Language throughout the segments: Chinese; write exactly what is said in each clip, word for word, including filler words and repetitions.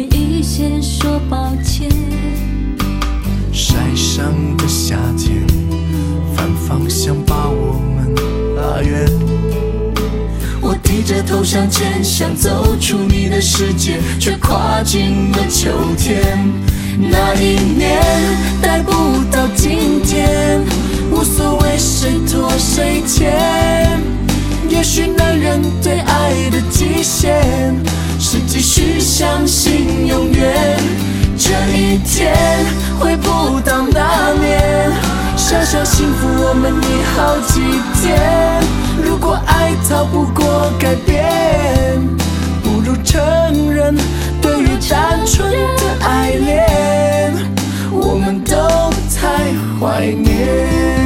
愿意先说抱歉。 晒伤的夏天，反方向把我们拉远。我低着头向前，想走出你的世界，却跨进了秋天。那一年待不到今天，无所谓谁拖谁欠。也许男人对爱的极限是继续相信永远。这一天回不到那年，想想幸福我们已好几天。如果爱逃不过改变，不如承认对于单纯的爱恋，我们都太怀念。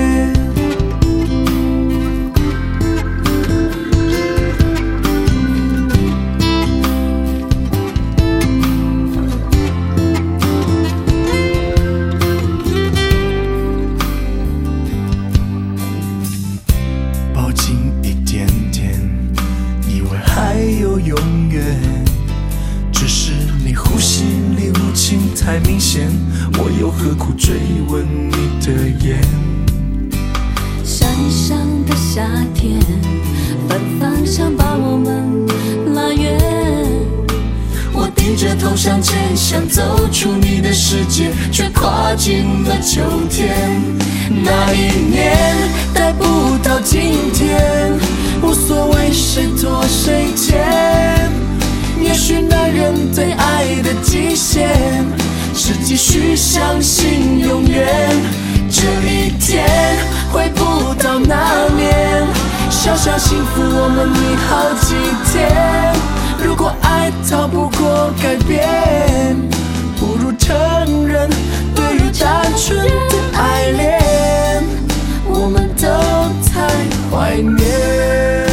太明显，我又何苦追问你的眼？ 山上的夏天，反方向把我们拉远。 我低着头向前，想走出你的世界，却跨进了秋天。那一年待不到今天，无所谓谁拖谁欠。也许男人对爱的极限是继续相信永远。这一天回不到那年，想想幸福我们已好几天。如果爱逃不过改变，不如承认对于单纯的爱恋，我们都太怀念。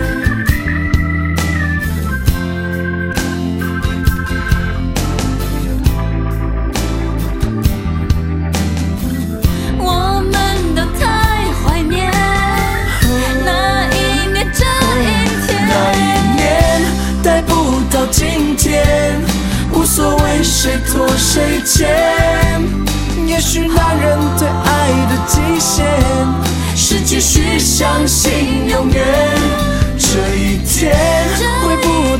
今天无所谓谁拖谁欠。也许男人对爱的极限是继续相信永远。这一天回不